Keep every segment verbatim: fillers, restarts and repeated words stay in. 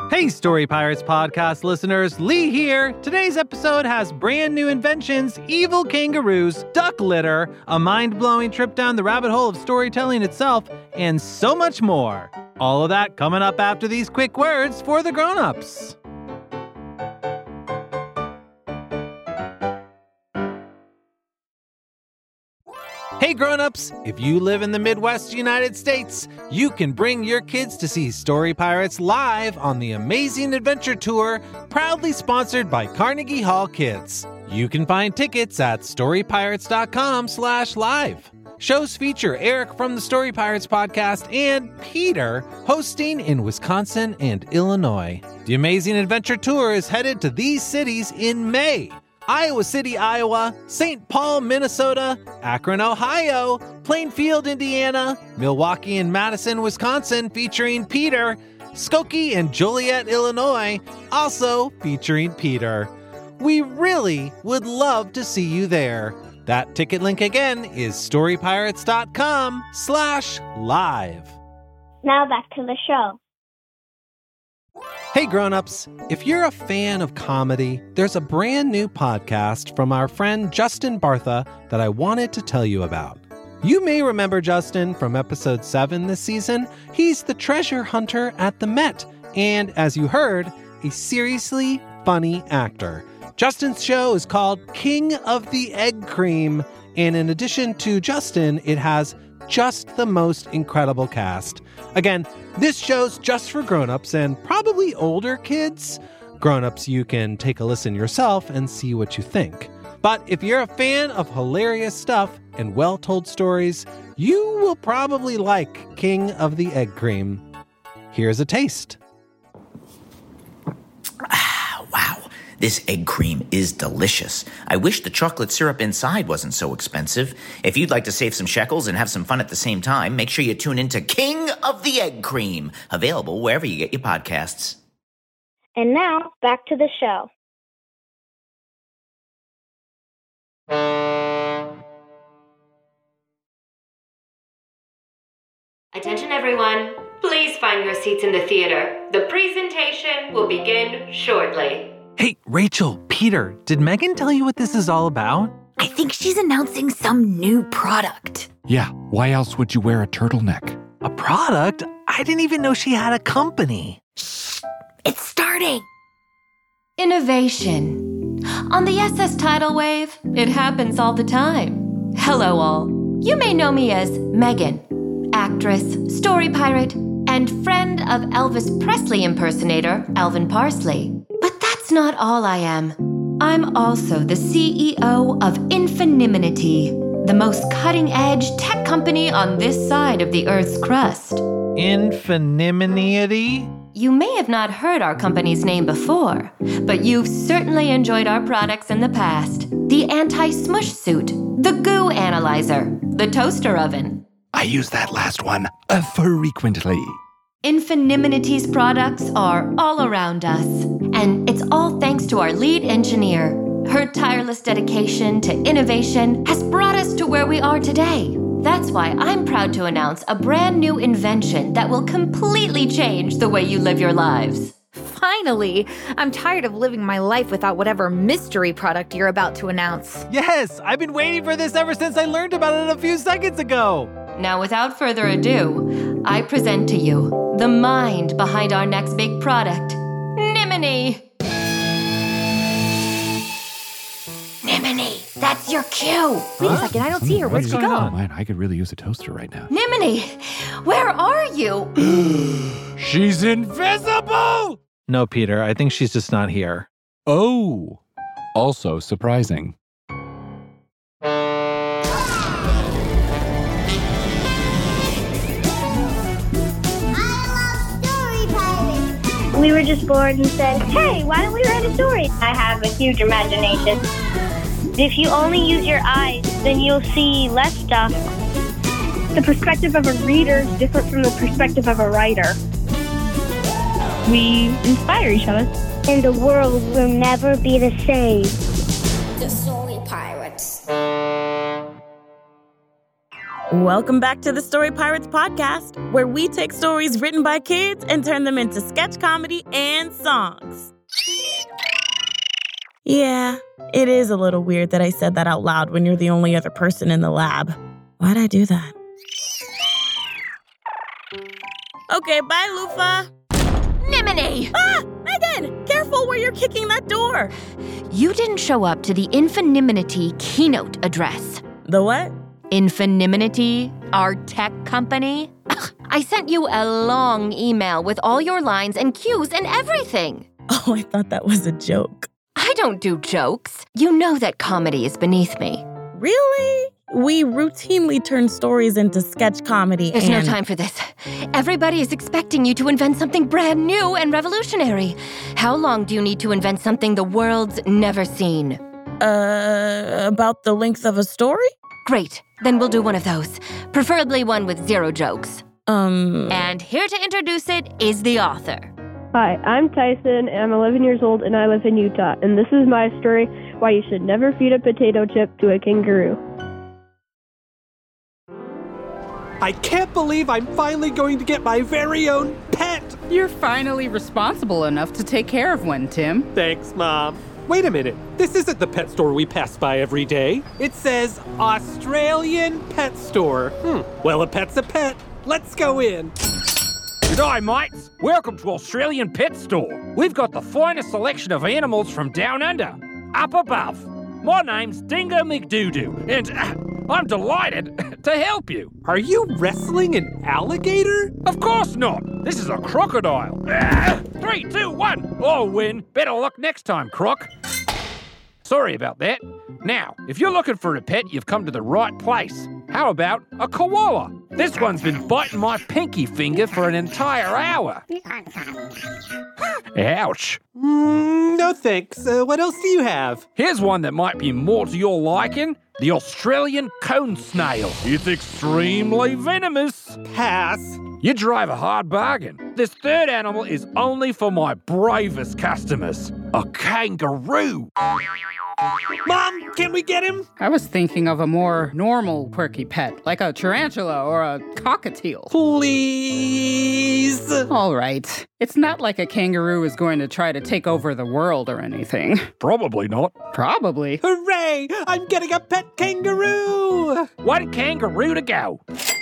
Hey, Story Pirates podcast listeners, Lee here. Today's episode has brand new inventions, evil kangaroos, duck litter, a mind-blowing trip down the rabbit hole of storytelling itself, and so much more. All of that coming up after these quick words for the grown-ups. Hey grown-ups, if you live in the Midwest United States, you can bring your kids to see Story Pirates live on the Amazing Adventure Tour, proudly sponsored by Carnegie Hall Kids. You can find tickets at storypirates.com slash live. Shows feature Eric from the Story Pirates podcast and Peter hosting in Wisconsin and Illinois. The Amazing Adventure Tour is headed to these cities in May. Iowa City, Iowa, Saint Paul, Minnesota, Akron, Ohio, Plainfield, Indiana, Milwaukee and Madison, Wisconsin, featuring Peter, Skokie and Joliet, Illinois, also featuring Peter. We really would love to see you there. That ticket link again is storypirates.com slash live. Now back to the show. Hey grown-ups, if you're a fan of comedy, there's a brand new podcast from our friend Justin Bartha that I wanted to tell you about. You may remember Justin from episode seven this season. He's the treasure hunter at the Met, and as you heard, a seriously funny actor. Justin's show is called King of the Egg Cream, and in addition to Justin, it has just the most incredible cast. Again, this show's just for grown-ups and probably older kids. Grown-ups, you can take a listen yourself and see what you think. But if you're a fan of hilarious stuff and well-told stories, you will probably like King of the Egg Cream. Here's a taste. Wow, this egg cream is delicious. I wish the chocolate syrup inside wasn't so expensive. If you'd like to save some shekels and have some fun at the same time, make sure you tune into King of the Egg Cream, available wherever you get your podcasts. And now, back to the show. Attention everyone, please find your seats in the theater. The presentation will begin shortly. Hey, Rachel, Peter, did Megan tell you what this is all about? I think she's announcing some new product. Yeah, why else would you wear a turtleneck? A product? I didn't even know she had a company. Shh, it's starting. Innovation. On the S S Tidal Wave, it happens all the time. Hello all. You may know me as Megan, actress, story pirate, and friend of Elvis Presley impersonator Alvin Parsley. But that's not all I am. I'm also the C E O of Infinimity, the most cutting-edge tech company on this side of the Earth's crust. Infinimity? You may have not heard our company's name before, but you've certainly enjoyed our products in the past. The anti-smush suit, the goo analyzer, the toaster oven. I use that last one uh, frequently. Infinimity's products are all around us, and it's all thanks to our lead engineer. Her tireless dedication to innovation has brought us to where we are today. That's why I'm proud to announce a brand new invention that will completely change the way you live your lives. Finally, I'm tired of living my life without whatever mystery product you're about to announce. Yes, I've been waiting for this ever since I learned about it a few seconds ago. Now, without further ado, I present to you the mind behind our next big product, Nimini. Nimini, that's your cue. Wait a second, I don't see her. Where'd she go? Oh, man, I could really use a toaster right now. Nimini, where are you? She's invisible! No, Peter, I think she's just not here. Oh, also surprising. We were just bored and said, hey, why don't we write a story? I have a huge imagination. If you only use your eyes, then you'll see less stuff. The perspective of a reader is different from the perspective of a writer. We inspire each other. And the world will never be the same. The Story Pirates. Welcome back to the Story Pirates podcast, where we take stories written by kids and turn them into sketch comedy and songs. Yeah, it is a little weird that I said that out loud when you're the only other person in the lab. Why'd I do that? Okay, bye, Lufa. Nimini! Ah! Megan! Careful where you're kicking that door! You didn't show up to the Infinimity keynote address. The what? Infinimity, our tech company. Ugh, I sent you a long email with all your lines and cues and everything. Oh, I thought that was a joke. I don't do jokes. You know that comedy is beneath me. Really? We routinely turn stories into sketch comedy. There's and... no time for this. Everybody is expecting you to invent something brand new and revolutionary. How long do you need to invent something the world's never seen? Uh, about the length of a story? Great. Then we'll do one of those. Preferably one with zero jokes. Um... And here to introduce it is the author. Hi, I'm Tyson, and I'm eleven years old, and I live in Utah. And this is my story, Why You Should Never Feed a Potato Chip to a Kangaroo. I can't believe I'm finally going to get my very own pet! You're finally responsible enough to take care of one, Tim. Thanks, Mom. Wait a minute. This isn't the pet store we pass by every day. It says Australian Pet Store. Hmm. Well, a pet's a pet. Let's go in. G'day, mates. Welcome to Australian Pet Store. We've got the finest selection of animals from down under, up above. My name's Dingo McDoodoo, and uh, I'm delighted to help you. Are you wrestling an alligator? Of course not. This is a crocodile. Ah, three, two, one. I'll win. Better luck next time, Croc. Sorry about that. Now, if you're looking for a pet, you've come to the right place. How about a koala? This one's been biting my pinky finger for an entire hour. Ouch. Mm, no thanks. Uh, what else do you have? Here's one that might be more to your liking. The Australian cone snail. It's extremely venomous. Pass. You drive a hard bargain. This third animal is only for my bravest customers. A kangaroo. Mom, can we get him? I was thinking of a more normal quirky pet, like a tarantula or a cockatiel. Please. All right. It's not like a kangaroo is going to try to take over the world or anything. Probably not. Probably. Hooray! I'm getting a pet kangaroo! One kangaroo to go.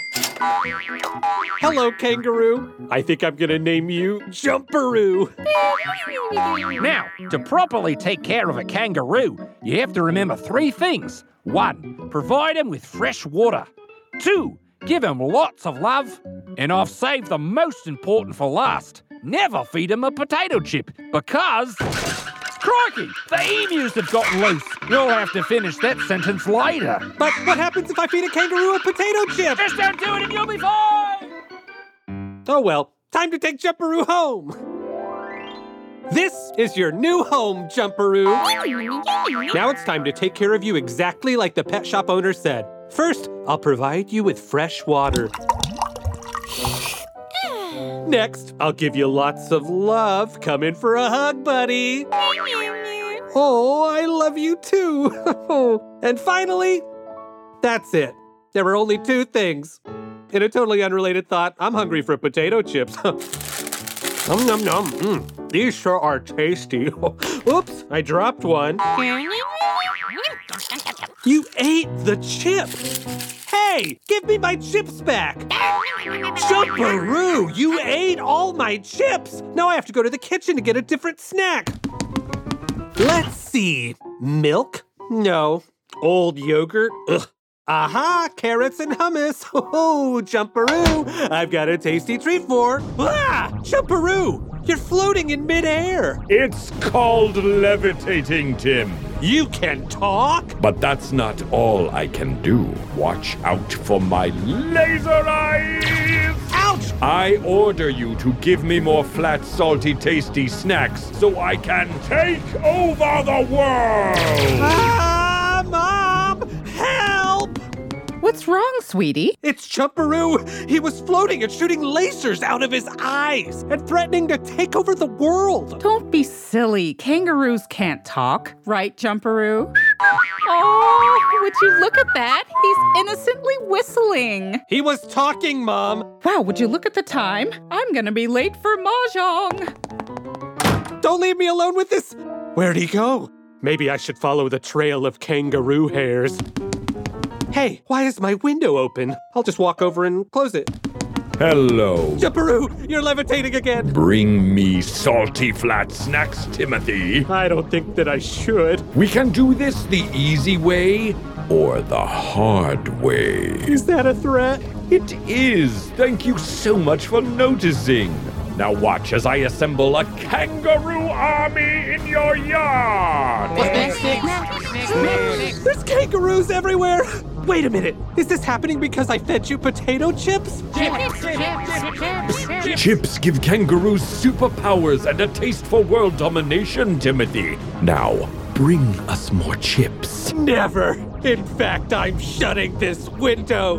Hello, kangaroo. I think I'm gonna name you Jumperoo. Now, to properly take care of a kangaroo, you have to remember three things. One, provide him with fresh water. Two, give him lots of love. And I've saved the most important for last. Never feed him a potato chip, because... Crikey! The emus have gotten loose. You'll have to finish that sentence later. But what happens if I feed a kangaroo a potato chip? Just don't do it and you'll be fine! Oh well, time to take Jumperoo home. This is your new home, Jumperoo. Now it's time to take care of you exactly like the pet shop owner said. First, I'll provide you with fresh water. Next, I'll give you lots of love. Come in for a hug, buddy. Oh, I love you too. And finally, that's it. There were only two things. In a totally unrelated thought, I'm hungry for potato chips. Nom nom nom. Mm, these sure are tasty. Oops, I dropped one. You ate the chip. Hey, give me my chips back. Jumperoo, you ate all my chips. Now I have to go to the kitchen to get a different snack. Let's see. Milk? No. Old yogurt? Ugh. Aha, carrots and hummus. Oh, Jumperoo, I've got a tasty treat for. Ah, Jumperoo, you're floating in midair. It's called levitating, Tim. You can talk? But that's not all I can do. Watch out for my laser eyes! Ouch! I order you to give me more flat, salty, tasty snacks so I can take over the world! Ah, Mom! Help! What's wrong, sweetie? It's Jumperoo. He was floating and shooting lasers out of his eyes and threatening to take over the world. Don't be silly. Kangaroos can't talk, right, Jumperoo? Oh, would you look at that? He's innocently whistling. He was talking, Mom. Wow, would you look at the time? I'm gonna be late for Mahjong. Don't leave me alone with this. Where'd he go? Maybe I should follow the trail of kangaroo hairs. Hey, why is my window open? I'll just walk over and close it. Hello. Jumperoo, you're levitating again. Bring me salty flat snacks, Timothy. I don't think that I should. We can do this the easy way or the hard way. Is that a threat? It is. Thank you so much for noticing. Now watch as I assemble a kangaroo army in your yard. There's kangaroos everywhere. Wait a minute. Is this happening because I fed you potato chips? Chips give kangaroos superpowers and a taste for world domination, Timothy. Now, bring us more chips. Never. In fact, I'm shutting this window.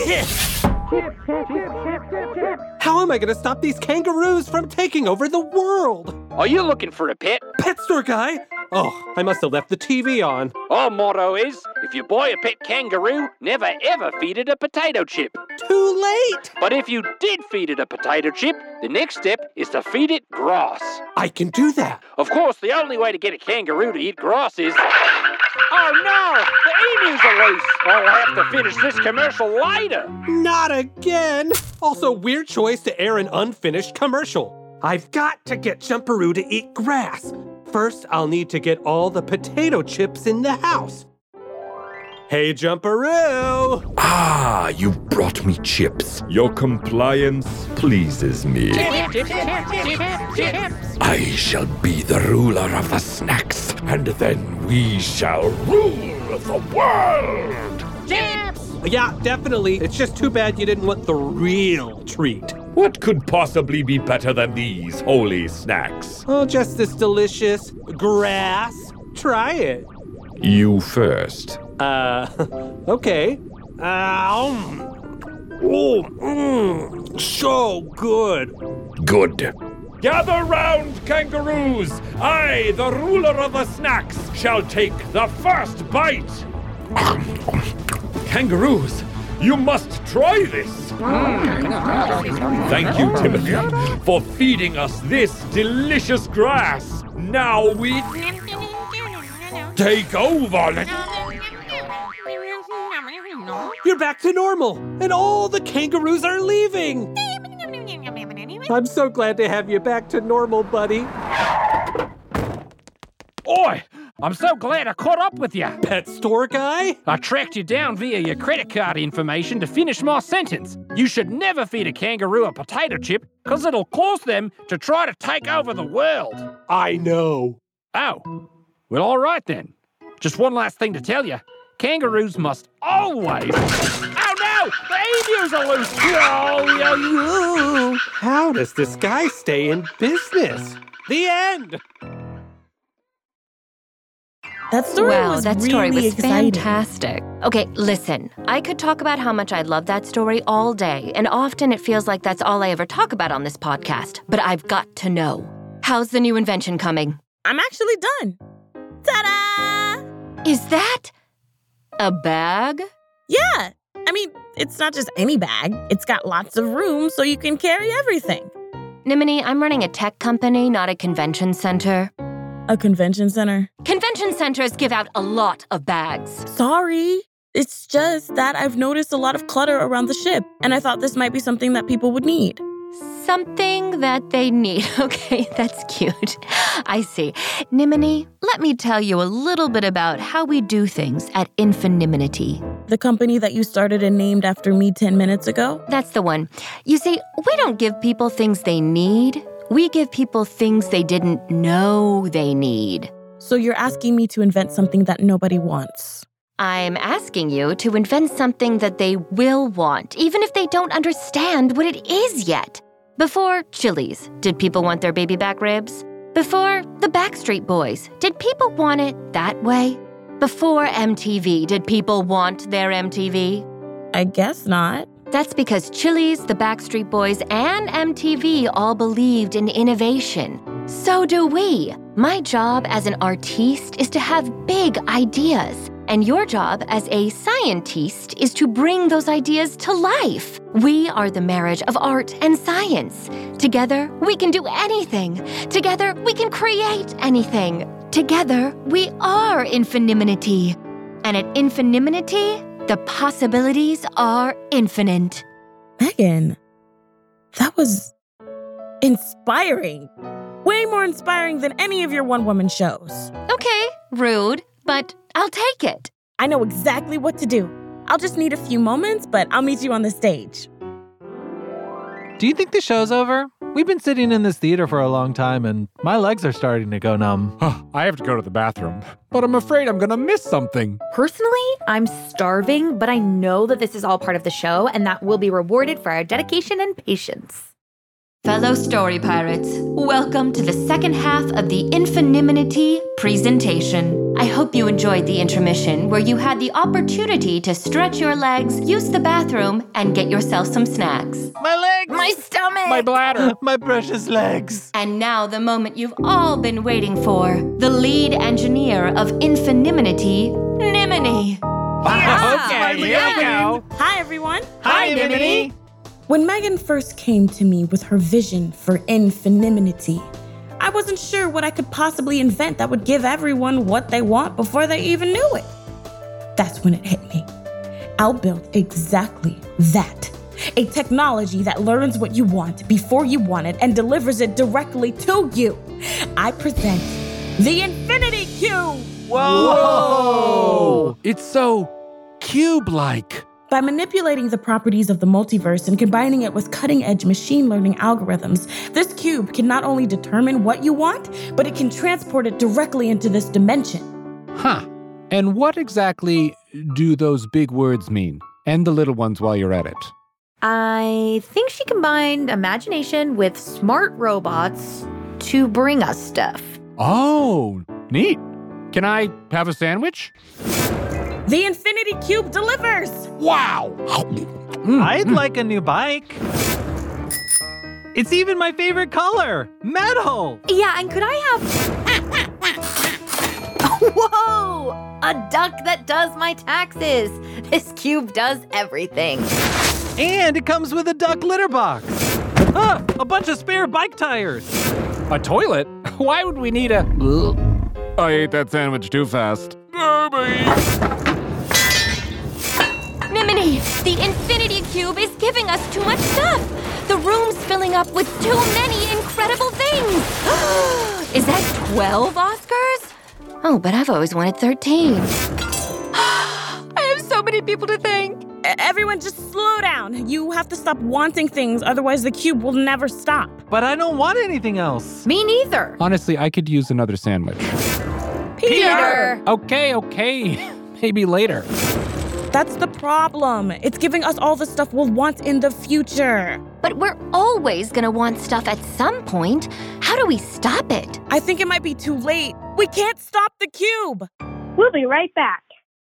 How am I going to stop these kangaroos from taking over the world? Are you looking for a pet? Pet store guy? Oh, I must have left the T V on. Our motto is, if you buy a pet kangaroo, never ever feed it a potato chip. Too late! But if you did feed it a potato chip, the next step is to feed it grass. I can do that. Of course, the only way to get a kangaroo to eat grass is... Oh no! The emus are loose! I'll have to finish this commercial later. Not again! Also, weird choice to air an unfinished commercial. I've got to get Jumperoo to eat grass. First, I'll need to get all the potato chips in the house. Hey, Jumperoo! Ah, you brought me chips. Your compliance pleases me. I shall be the ruler of the snacks, and then we shall rule the world! Chips! Yeah, definitely. It's just too bad you didn't want the real treat. What could possibly be better than these holy snacks? Oh, just this delicious grass. Try it. You first. Uh, okay. Um, oh, mm, so good. Good. Gather round, kangaroos! I, the ruler of the snacks, shall take the first bite. Kangaroos, you must try this. Thank you, Timothy, for feeding us this delicious grass. Now we take over. You're back to normal, and all the kangaroos are leaving. I'm so glad to have you back to normal, buddy. Oi! I'm so glad I caught up with you. Pet store guy? I tracked you down via your credit card information to finish my sentence. You should never feed a kangaroo a potato chip, because it'll cause them to try to take over the world. I know. Oh. Well, all right then. Just one last thing to tell you. Kangaroos must always... Oh no! The emus are loose! Oh, yeah, yeah. How does this guy stay in business? The end! That story wow, was that really story was exciting. fantastic. Okay, listen. I could talk about how much I love that story all day, and often it feels like that's all I ever talk about on this podcast. But I've got to know. How's the new invention coming? I'm actually done. Ta-da! Is that a bag? Yeah. I mean, it's not just any bag. It's got lots of room so you can carry everything. Nimini, I'm running a tech company, not a convention center. A convention center? Convention centers give out a lot of bags. Sorry. It's just that I've noticed a lot of clutter around the ship, and I thought this might be something that people would need. Something that they need. Okay, that's cute. I see. Nimini, let me tell you a little bit about how we do things at Infinimity. The company that you started and named after me ten minutes ago? That's the one. You see, we don't give people things they need. We give people things they didn't know they need. So you're asking me to invent something that nobody wants? I'm asking you to invent something that they will want, even if they don't understand what it is yet. Before Chili's, did people want their baby back ribs? Before the Backstreet Boys, did people want it that way? Before M T V, did people want their M T V? I guess not. That's because Chili's, the Backstreet Boys, and M T V all believed in innovation. So do we. My job as an artiste is to have big ideas, and your job as a scientist is to bring those ideas to life. We are the marriage of art and science. Together, we can do anything. Together, we can create anything. Together, we are Infinimity. And at Infinimity, the possibilities are infinite. Megan, that was inspiring. Way more inspiring than any of your one-woman shows. Okay, rude, but I'll take it. I know exactly what to do. I'll just need a few moments, but I'll meet you on the stage. Do you think the show's over? We've been sitting in this theater for a long time, and my legs are starting to go numb. I have to go to the bathroom, but I'm afraid I'm gonna miss something. Personally, I'm starving, but I know that this is all part of the show, and that we'll be rewarded for our dedication and patience. Fellow story pirates, welcome to the second half of the Infinimity presentation. I hope you enjoyed the intermission where you had the opportunity to stretch your legs, use the bathroom, and get yourself some snacks. My legs! My stomach! My bladder! My precious legs! And now the moment you've all been waiting for, the lead engineer of Infinimity, Nimini. Yeah. Okay, here we go. Hi, everyone. Hi, Nimini! When Megan first came to me with her vision for Infinimity, I wasn't sure what I could possibly invent that would give everyone what they want before they even knew it. That's when it hit me. I'll build exactly that. A technology that learns what you want before you want it and delivers it directly to you. I present the Infinity Cube! Whoa! Whoa! It's so cube-like. By manipulating the properties of the multiverse and combining it with cutting-edge machine learning algorithms, this cube can not only determine what you want, but it can transport it directly into this dimension. Huh. And what exactly do those big words mean? And the little ones while you're at it. I think she combined imagination with smart robots to bring us stuff. Oh, neat. Can I have a sandwich? The Infinity Cube delivers! Wow! Mm, I'd mm. like a new bike. It's even my favorite color, metal. Yeah, and could I have... Whoa! A duck that does my taxes. This cube does everything. And it comes with a duck litter box. Ah, a bunch of spare bike tires. A toilet? Why would we need a... I ate that sandwich too fast. Nimini, the Infinity Cube is giving us too much stuff. The room's filling up with too many incredible things. Is that twelve Oscars? Oh, but I've always wanted thirteen. I have so many people to thank. Everyone just slow down. You have to stop wanting things, otherwise the cube will never stop. But I don't want anything else. Me neither. Honestly, I could use another sandwich. Peter! Okay, okay. Maybe later. That's the problem. It's giving us all the stuff we'll want in the future. But we're always gonna want stuff at some point. How do we stop it? I think it might be too late. We can't stop the cube. We'll be right back.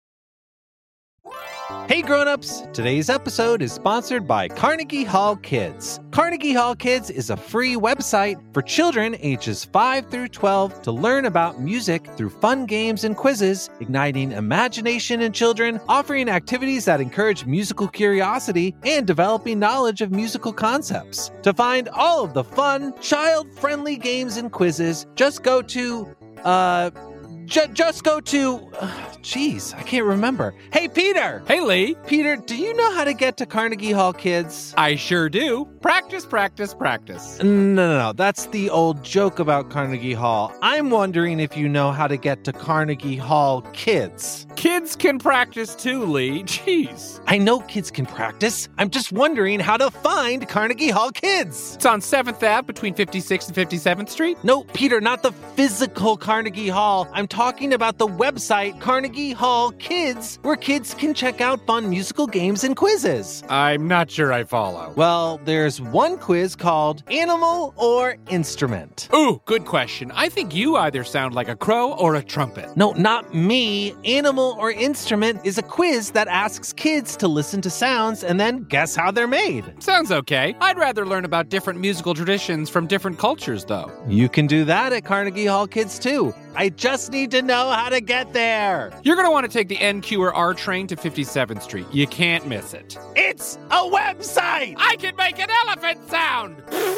Hey grown-ups, today's episode is sponsored by Carnegie Hall Kids. Carnegie Hall Kids is a free website for children ages five through twelve to learn about music through fun games and quizzes, igniting imagination in children, offering activities that encourage musical curiosity, and developing knowledge of musical concepts. To find all of the fun, child-friendly games and quizzes, just go to, uh... J- just go to... Jeez, uh, I can't remember. Hey, Peter! Hey, Lee! Peter, do you know how to get to Carnegie Hall Kids? I sure do. Practice, practice, practice. No, no, no. That's the old joke about Carnegie Hall. I'm wondering if you know how to get to Carnegie Hall Kids. Kids can practice too, Lee. Jeez. I know kids can practice. I'm just wondering how to find Carnegie Hall Kids. It's on seventh Avenue between fifty-sixth and fifty-seventh Street? No, Peter, not the physical Carnegie Hall. I'm talking about the website Carnegie Hall Kids, where kids can check out fun musical games and quizzes. I'm not sure I follow. Well, there's there's one quiz called Animal or Instrument. Ooh, good question. I think you either sound like a crow or a trumpet. No, not me. Animal or Instrument is a quiz that asks kids to listen to sounds and then guess how they're made. Sounds okay. I'd rather learn about different musical traditions from different cultures, though. You can do that at Carnegie Hall Kids, too. I just need to know how to get there. You're going to want to take the N Q or R train to fifty-seventh Street. You can't miss it. It's a website! I can make an elephant sound!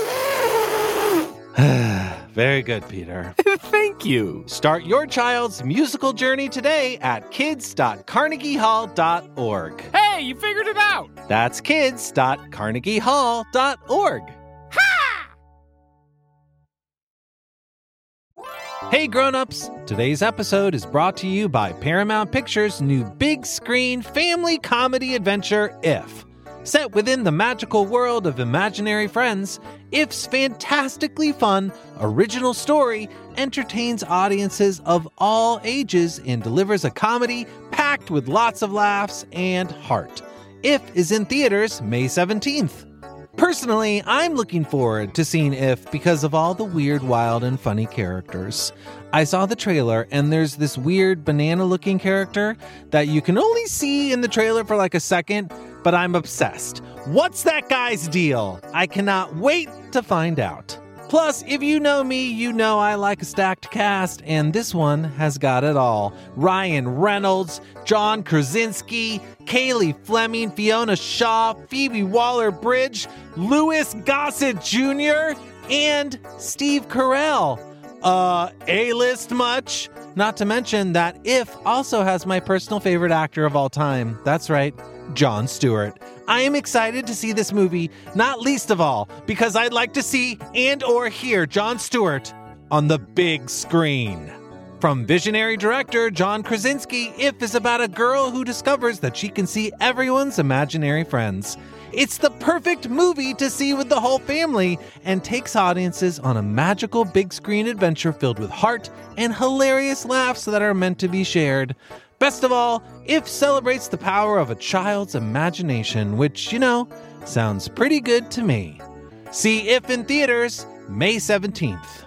Very good, Peter. Thank you. Start your child's musical journey today at kids dot carnegie hall dot org. Hey, you figured it out! That's kids dot carnegie hall dot org. Hey grown-ups! Today's episode is brought to you by Paramount Pictures' new big screen family comedy adventure, If. Set within the magical world of imaginary friends, If's fantastically fun, original story entertains audiences of all ages and delivers a comedy packed with lots of laughs and heart. If is in theaters May seventeenth. Personally, I'm looking forward to seeing If because of all the weird, wild, and funny characters. I saw the trailer, and there's this weird banana-looking character that you can only see in the trailer for like a second, but I'm obsessed. What's that guy's deal? I cannot wait to find out. Plus, if you know me, you know I like a stacked cast, and this one has got it all. Ryan Reynolds, John Krasinski, Kaylee Fleming, Fiona Shaw, Phoebe Waller-Bridge, Louis Gossett Junior, and Steve Carell. Uh, A-list much? Not to mention that If also has my personal favorite actor of all time. That's right, Jon Stewart. I am excited to see this movie, not least of all, because I'd like to see and or hear Jon Stewart on the big screen. From visionary director John Krasinski, If is about a girl who discovers that she can see everyone's imaginary friends. It's the perfect movie to see with the whole family and takes audiences on a magical big screen adventure filled with heart and hilarious laughs that are meant to be shared. Best of all, If celebrates the power of a child's imagination, which, you know, sounds pretty good to me. See If in theaters May seventeenth.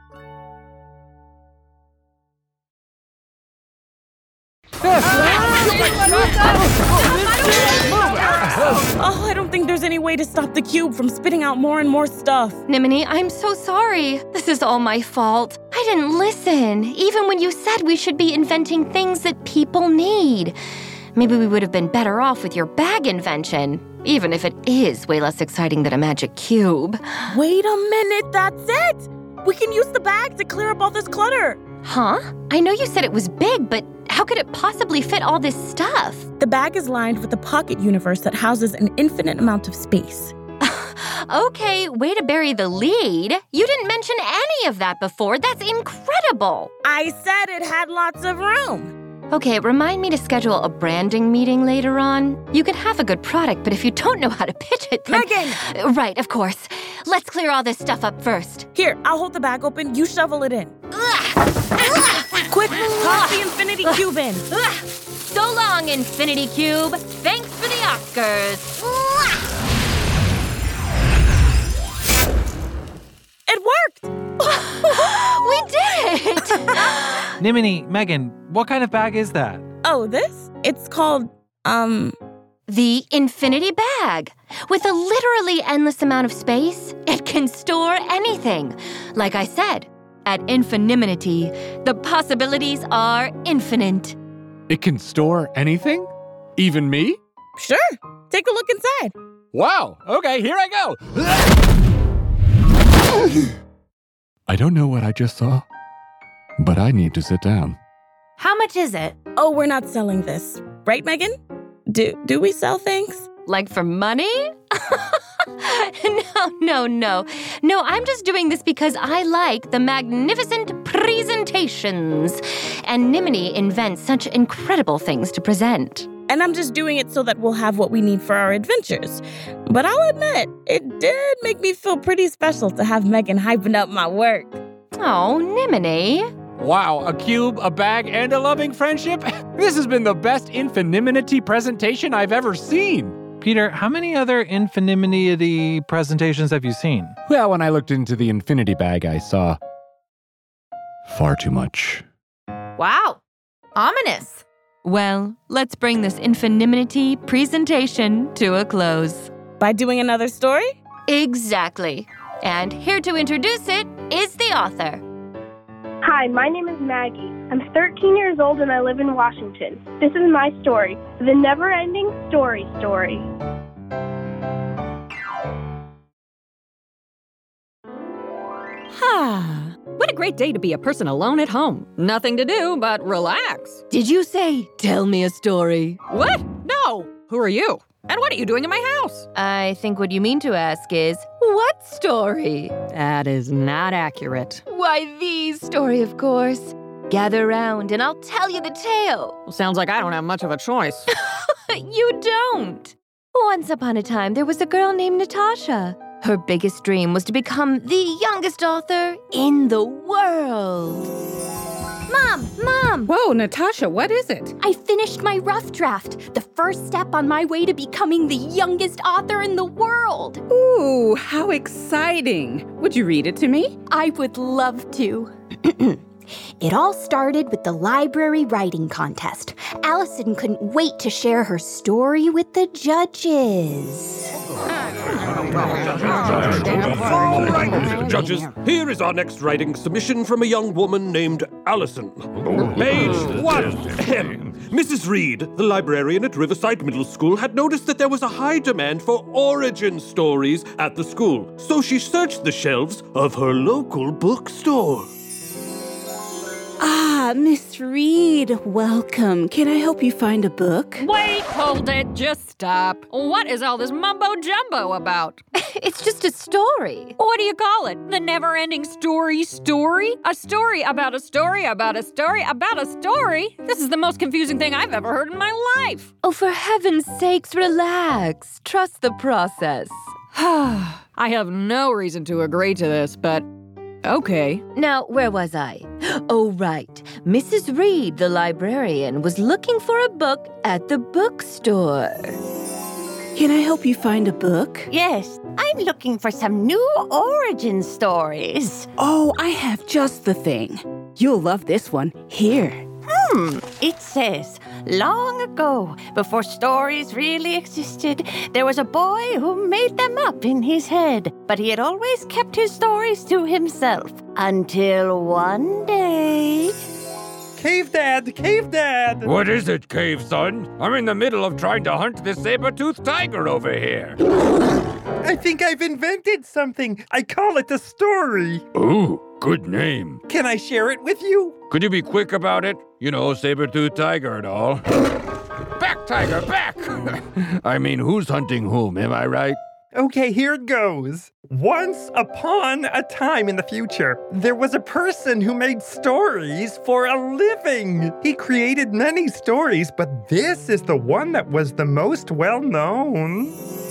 Oh, I don't think there's any way to stop the cube from spitting out more and more stuff. Nimini, I'm so sorry. This is all my fault. I didn't listen, even when you said we should be inventing things that people need. Maybe we would have been better off with your bag invention, even if it is way less exciting than a magic cube. Wait a minute, that's it! We can use the bag to clear up all this clutter. Huh? I know you said it was big, but how could it possibly fit all this stuff? The bag is lined with a pocket universe that houses an infinite amount of space. Okay, way to bury the lead. You didn't mention any of that before. That's incredible. I said it had lots of room. Okay, remind me to schedule a branding meeting later on. You can have a good product, but if you don't know how to pitch it, then... Megan! Right, of course. Let's clear all this stuff up first. Here, I'll hold the bag open. You shovel it in. Quick, toss the Infinity Cube in. So long, Infinity Cube. Thanks for the Oscars. It worked! We did it! Nimini, Megan, what kind of bag is that? Oh, this? It's called, um... the Infinity Bag. With a literally endless amount of space, it can store anything. Like I said, at Infinimity, the possibilities are infinite. It can store anything? Even me? Sure. Take a look inside. Wow. Okay, here I go. I don't know what I just saw, but I need to sit down. How much is it? Oh, we're not selling this. Right, Megan? Do do we sell things? Like for money? No, no, no. No, I'm just doing this because I like the magnificent presentations. And Nimini invents such incredible things to present. And I'm just doing it so that we'll have what we need for our adventures. But I'll admit, it did make me feel pretty special to have Megan hyping up my work. Oh, Nimini. Wow, a cube, a bag, and a loving friendship? This has been the best Infinimity presentation I've ever seen. Peter, how many other Infinimity presentations have you seen? Well, when I looked into the infinity bag, I saw far too much. Wow. Ominous. Well, let's bring this Infinimity presentation to a close. By doing another story? Exactly. And here to introduce it is the author. Hi, my name is Maggie. I'm thirteen years old and I live in Washington. This is my story, The Never-Ending Story Story. Ha! What a great day to be a person alone at home. Nothing to do but relax. Did you say, tell me a story? What? No! Who are you? And what are you doing in my house? I think what you mean to ask is, what story? That is not accurate. Why, the story, of course. Gather round and I'll tell you the tale. Well, sounds like I don't have much of a choice. You don't. Once upon a time, there was a girl named Natasha. Her biggest dream was to become the youngest author in the world. Mom, Mom! Whoa, Natasha, what is it? I finished my rough draft, the first step on my way to becoming the youngest author in the world. Ooh, how exciting. Would you read it to me? I would love to. It all started with the library writing contest. Allison couldn't wait to share her story with the judges. All right, judges, here is our next writing submission from a young woman named Allison. Page one. Missus Reed, the librarian at Riverside Middle School, had noticed that there was a high demand for origin stories at the school, so she searched the shelves of her local bookstore. Ah, Miss Reed, welcome. Can I help you find a book? Wait, hold it. Just stop. What is all this mumbo-jumbo about? It's just a story. What do you call it? The never-ending story story? A story about a story about a story about a story? This is the most confusing thing I've ever heard in my life. Oh, for heaven's sakes, relax. Trust the process. I have no reason to agree to this, but okay. Now, where was I? Oh, right. Missus Reed, the librarian, was looking for a book at the bookstore. Can I help you find a book? Yes, I'm looking for some new origin stories. Oh, I have just the thing. You'll love this one. Here. Hmm, it says, long ago, before stories really existed, there was a boy who made them up in his head, but he had always kept his stories to himself. Until one day... Cave Dad! Cave Dad! What is it, Cave Son? I'm in the middle of trying to hunt this saber-toothed tiger over here. I think I've invented something. I call it a story. Ooh, good name. Can I share it with you? Could you be quick about it? You know, saber-toothed tiger and all. Back, tiger, back! I mean, who's hunting whom, am I right? Okay, here it goes. Once upon a time in the future, there was a person who made stories for a living. He created many stories, but this is the one that was the most well-known.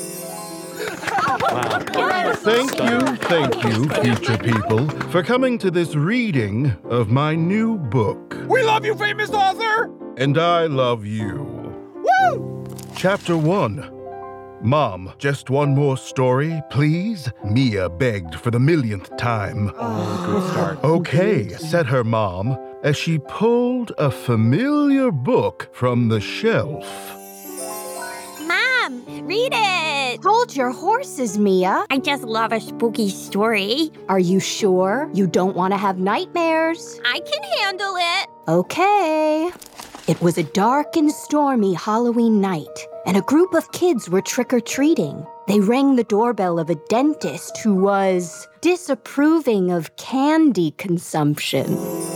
Wow. Thank you, thank you, future people, for coming to this reading of my new book. We love you, famous author! And I love you. Woo! Chapter one. Mom, just one more story, please? Mia begged for the millionth time. Oh, good start. Okay, said her mom, as she pulled a familiar book from the shelf. Mom, read it! Hold your horses, Mia. I just love a spooky story. Are you sure you don't want to have nightmares? I can handle it. Okay. It was a dark and stormy Halloween night, and a group of kids were trick-or-treating. They rang the doorbell of a dentist who was disapproving of candy consumption.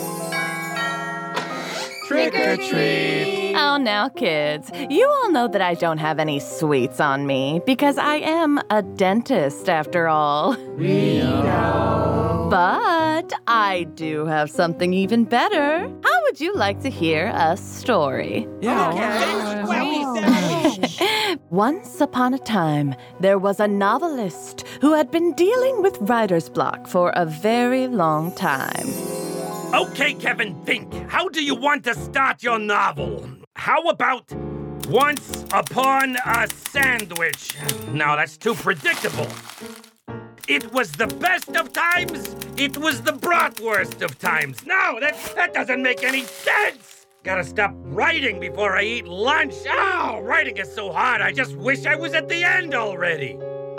Trick or treat. Oh, now, kids, you all know that I don't have any sweets on me because I am a dentist, after all. We know. But I do have something even better. How would you like to hear a story? Yeah. Okay. Once upon a time, there was a novelist who had been dealing with writer's block for a very long time. Okay, Kevin, think. How do you want to start your novel? How about Once upon a sandwich. No, that's too predictable. It was the best of times. It was the bratwurst of times. No, that, that doesn't make any sense. Gotta stop writing before I eat lunch. Oh, writing is so hard. I just wish I was at the end already.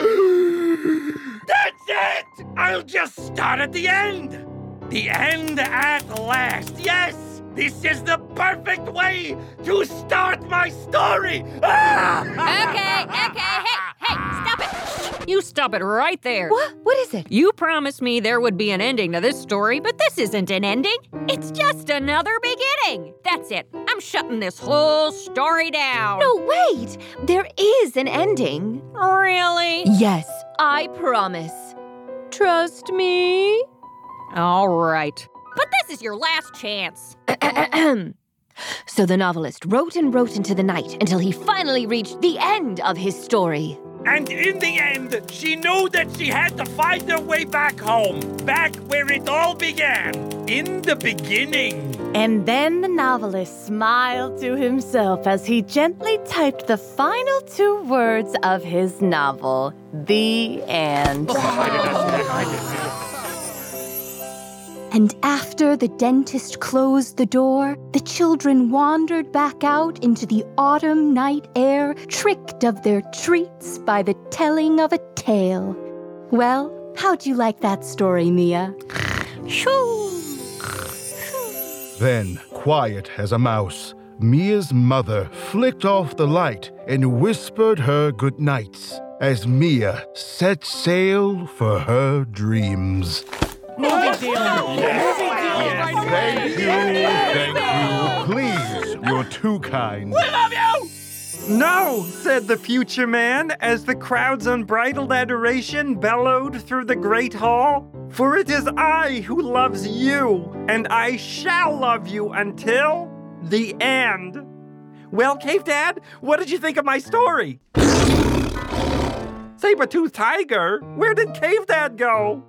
That's it! I'll just start at the end. The end at last. Yes! This is the perfect way to start my story! Ah! Okay, okay, hey, hey, stop it! You stop it right there. What? What is it? You promised me there would be an ending to this story, but this isn't an ending. It's just another beginning. That's it. I'm shutting this whole story down. No, wait! There is an ending. Really? Yes, I promise. Trust me. All right. But this is your last chance. So the novelist wrote and wrote into the night until he finally reached the end of his story. And in the end, she knew that she had to find her way back home, back where it all began, in the beginning. And then the novelist smiled to himself as he gently typed the final two words of his novel, The End. And after the dentist closed the door, the children wandered back out into the autumn night air, tricked of their treats by the telling of a tale. Well, how'd you like that story, Mia? Then, quiet as a mouse, Mia's mother flicked off the light and whispered her goodnights as Mia set sail for her dreams. Movie deal. Yes. Yes. Thank you. Thank you. Please, you're too kind. We love you! No, said the future man as the crowd's unbridled adoration bellowed through the great hall. For it is I who loves you, and I shall love you until the end. Well, Cave Dad, what did you think of my story? Saber-toothed tiger? Where did Cave Dad go?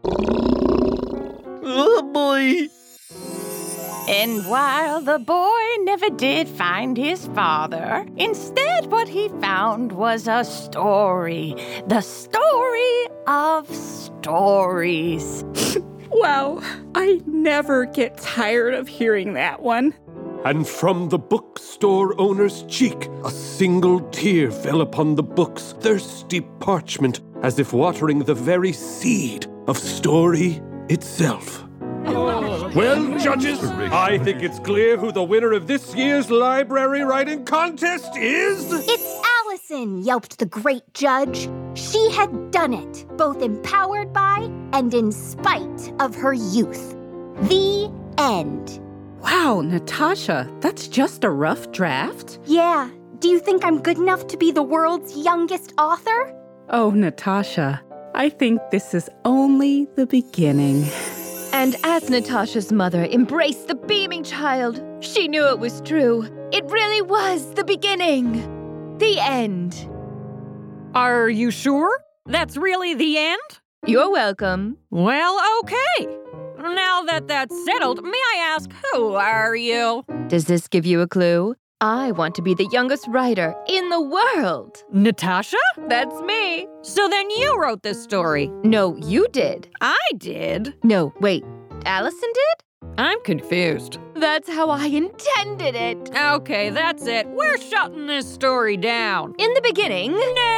Oh, boy. And while the boy never did find his father, instead what he found was a story. The story of stories. Wow, I never get tired of hearing that one. And from the bookstore owner's cheek, a single tear fell upon the book's thirsty parchment, as if watering the very seed of story itself. Well, judges, I think it's clear who the winner of this year's library writing contest is. It's Allison, yelped the great judge. She had done it, both empowered by and in spite of her youth. The end. Wow, Natasha, that's just a rough draft? Yeah. Do you think I'm good enough to be the world's youngest author? Oh, Natasha, I think this is only the beginning. And as Natasha's mother embraced the beaming child, she knew it was true. It really was the beginning. The end. Are you sure? That's really the end? You're welcome. Well, okay. Now that that's settled, may I ask, who are you? Does this give you a clue? I want to be the youngest writer in the world. Natasha? That's me. So then you wrote this story? No, you did. I did? No, wait. Allison did? I'm confused. That's how I intended it. Okay, that's it. We're shutting this story down. In the beginning...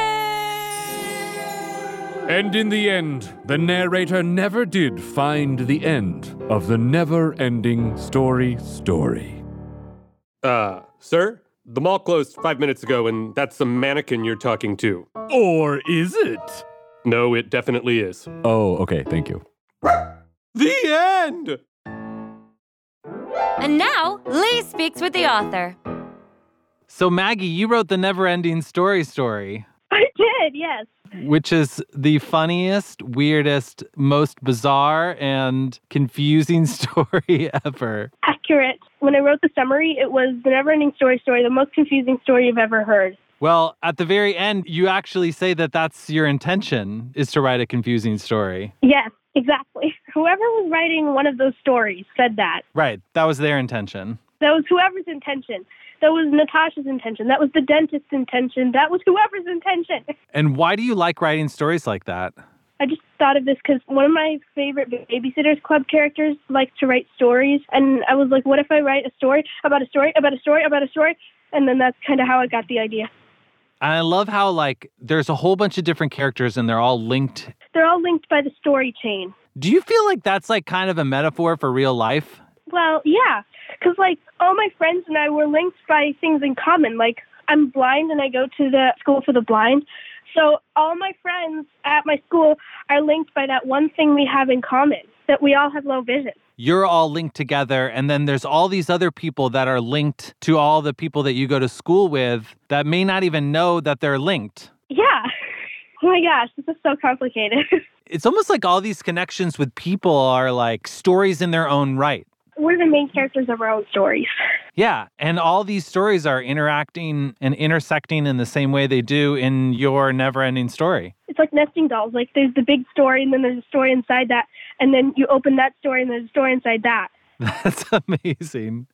And in the end, the narrator never did find the end of the never-ending story story. Uh, sir? The mall closed five minutes ago, and that's the mannequin you're talking to. Or is it? No, it definitely is. Oh, okay, thank you. The end! And now, Lee speaks with the author. So, Maggie, you wrote the never-ending story story. I did, yes. Which is the funniest, weirdest, most bizarre, and confusing story ever. Accurate. When I wrote the summary, it was the never-ending story story, the most confusing story you've ever heard. Well, at the very end, you actually say that that's your intention, is to write a confusing story. Yes, exactly. Whoever was writing one of those stories said that. Right. That was their intention. That was whoever's intention. That was Natasha's intention. That was the dentist's intention. That was whoever's intention. And why do you like writing stories like that? I just thought of this because one of my favorite Babysitters Club characters likes to write stories. And I was like, what if I write a story about a story, about a story, about a story? And then that's kind of how I got the idea. I love how, like, there's a whole bunch of different characters and they're all linked. They're all linked by the story chain. Do you feel like that's, like, kind of a metaphor for real life? Well, yeah. Because, like, all my friends and I were linked by things in common. Like, I'm blind and I go to the school for the blind. So all my friends at my school are linked by that one thing we have in common, that we all have low vision. You're all linked together, and then there's all these other people that are linked to all the people that you go to school with that may not even know that they're linked. Yeah. Oh my gosh, this is so complicated. It's almost like all these connections with people are like stories in their own right. We're the main characters of our own stories. Yeah, and all these stories are interacting and intersecting in the same way they do in your never-ending story. It's like nesting dolls. Like, there's the big story, and then there's a story inside that, and then you open that story, and there's a story inside that. That's amazing.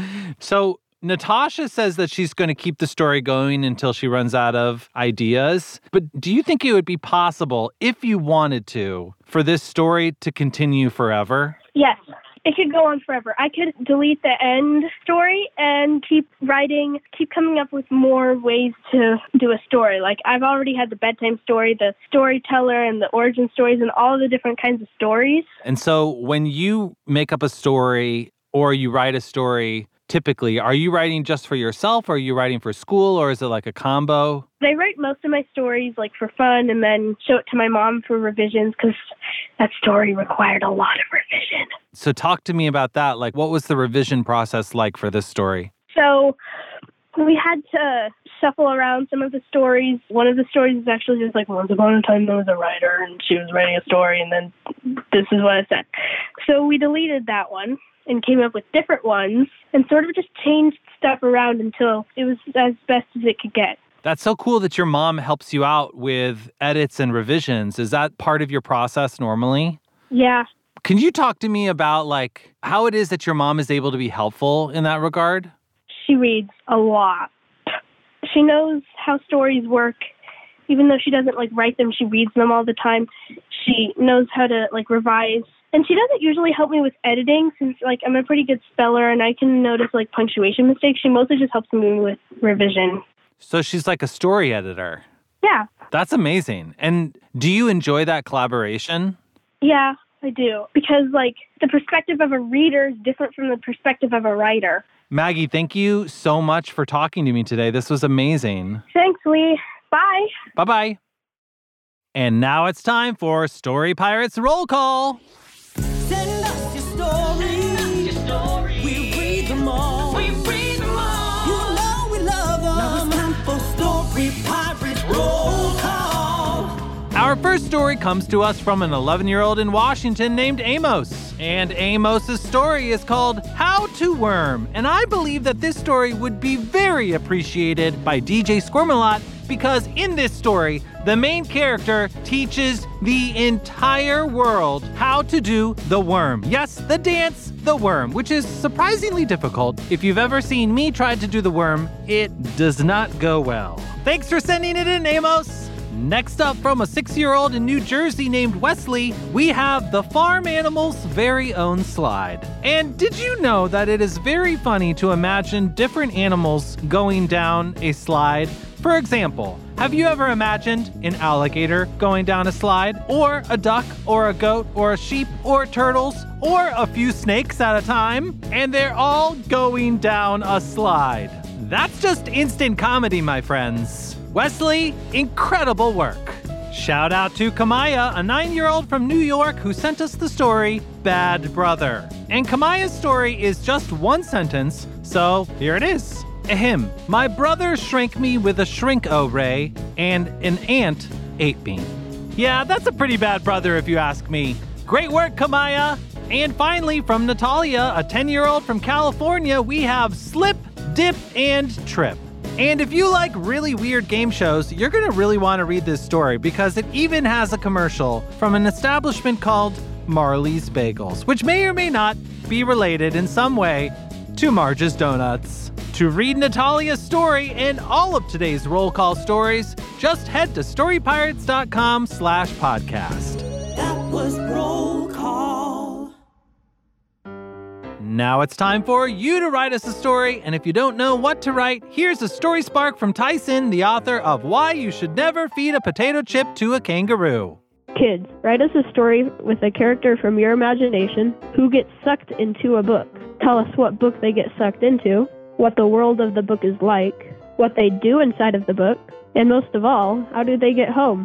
So Natasha says that she's going to keep the story going until she runs out of ideas. But do you think it would be possible, if you wanted to, for this story to continue forever? Yes. It could go on forever. I could delete the end story and keep writing, keep coming up with more ways to do a story. Like, I've already had the bedtime story, the storyteller, and the origin stories, and all the different kinds of stories. And so when you make up a story or you write a story, typically, are you writing just for yourself, or are you writing for school, or is it like a combo? I write most of my stories like for fun and then show it to my mom for revisions because that story required a lot of revision. So talk to me about that. Like, what was the revision process like for this story? So we had to shuffle around some of the stories. One of the stories is actually just like, once upon a time there was a writer and she was writing a story and then this is what I said. So we deleted that one and came up with different ones and sort of just changed stuff around until it was as best as it could get. That's so cool that your mom helps you out with edits and revisions. Is that part of your process normally? Yeah. Can you talk to me about, like, how it is that your mom is able to be helpful in that regard? She reads a lot. She knows how stories work. Even though she doesn't, like, write them, she reads them all the time. She knows how to, like, revise. And she doesn't usually help me with editing since, like, I'm a pretty good speller and I can notice, like, punctuation mistakes. She mostly just helps me with revision. So she's like a story editor. Yeah. That's amazing. And do you enjoy that collaboration? Yeah, I do. Because, like, the perspective of a reader is different from the perspective of a writer. Maggie, thank you so much for talking to me today. This was amazing. Thanks, Lee. Bye. Bye-bye. And now it's time for Story Pirates Roll Call. Send us your stories. Your stories. We read them all. We read them all. You know we love them. Now it's time for Story Pirates Roll Call. Our first story comes to us from an eleven-year-old in Washington named Amos. And Amos's story is called How to Worm. And I believe that this story would be very appreciated by D J Squirmalot because in this story, the main character teaches the entire world how to do the worm. Yes, the dance, the worm, which is surprisingly difficult. If you've ever seen me try to do the worm, it does not go well. Thanks for sending it in, Amos. Next up, from a six-year-old in New Jersey named Wesley, we have the farm animal's very own slide. And did you know that it is very funny to imagine different animals going down a slide? For example, have you ever imagined an alligator going down a slide, or a duck, or a goat, or a sheep, or turtles, or a few snakes at a time? And they're all going down a slide. That's just instant comedy, my friends. Wesley, incredible work. Shout out to Kamaya, a nine-year-old from New York who sent us the story, Bad Brother. And Kamaya's story is just one sentence, so here it is. Ahem. My brother shrank me with a shrink-o ray, and an ant ate me. Yeah, that's a pretty bad brother if you ask me. Great work, Kamaya. And finally, from Natalia, a ten-year-old from California, we have Slip, Dip, and Trip. And if you like really weird game shows, you're going to really want to read this story because it even has a commercial from an establishment called Marley's Bagels, which may or may not be related in some way to Marge's Donuts. To read Natalia's story and all of today's roll call stories, just head to storypirates.com slash podcast. That was roll call. Now it's time for you to write us a story, and if you don't know what to write, here's a story spark from Tyson, the author of Why You Should Never Feed a Potato Chip to a Kangaroo. Kids, write us a story with a character from your imagination who gets sucked into a book. Tell us what book they get sucked into, what the world of the book is like, what they do inside of the book, and most of all, how do they get home?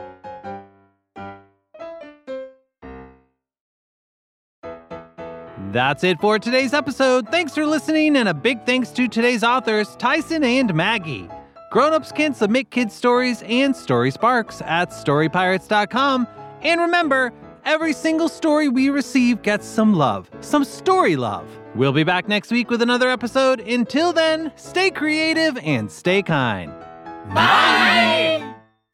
That's it for today's episode. Thanks for listening, and a big thanks to today's authors, Tyson and Maggie. Grown-ups can submit kids' stories and story sparks at story pirates dot com. And remember, every single story we receive gets some love, some story love. We'll be back next week with another episode. Until then, stay creative and stay kind. Bye!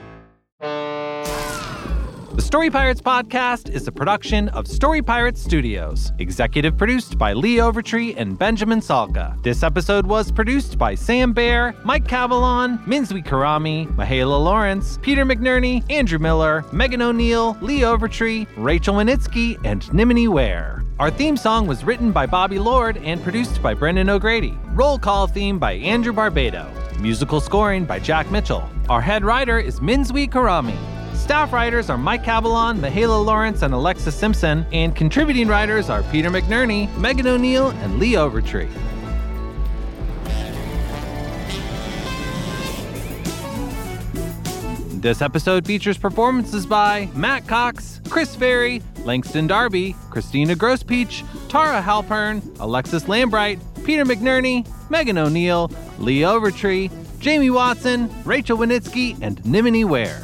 The Story Pirates podcast is a production of Story Pirates Studios. Executive produced by Lee Overtree and Benjamin Salka. This episode was produced by Sam Baer, Mike Cavalon, Minzwi Karami, Mahala Lawrence, Peter McNerney, Andrew Miller, Megan O'Neill, Lee Overtree, Rachel Winitsky, and Nimini Ware. Our theme song was written by Bobby Lord and produced by Brendan O'Grady. Roll call theme by Andrew Barbado. Musical scoring by Jack Mitchell. Our head writer is Minzwi Karami. Staff writers are Mike Cavalon, Mahala Lawrence, and Alexa Simpson, and contributing writers are Peter McNerney, Megan O'Neill, and Lee Overtree. This episode features performances by Matt Cox, Chris Ferry, Langston Darby, Christina Grosspeach, Tara Halpern, Alexis Lambright, Peter McNerney, Megan O'Neill, Lee Overtree, Jamie Watson, Rachel Winitsky, and Nimini Ware.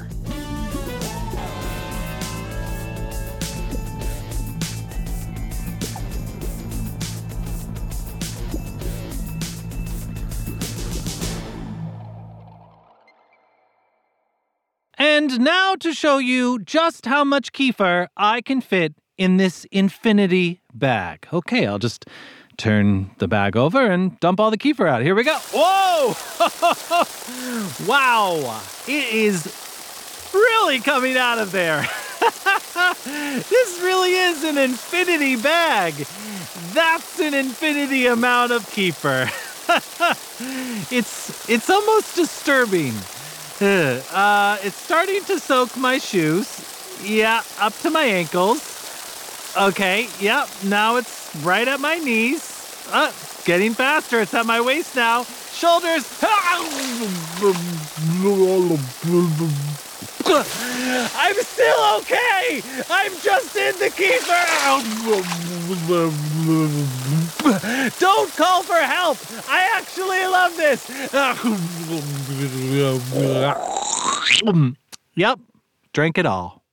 And now to show you just how much kefir I can fit in this infinity bag. Okay, I'll just turn the bag over and dump all the kefir out. Here we go. Whoa! Wow! It is really coming out of there. This really is an infinity bag. That's an infinity amount of kefir. It's, it's almost disturbing. Uh, it's starting to soak my shoes. Yeah, up to my ankles. Okay, yep, now it's right at my knees. Uh, it's getting faster. It's at my waist now. Shoulders. I'm still okay. I'm just in the kefir. Don't call for help. I actually love this. Yep, drank it all.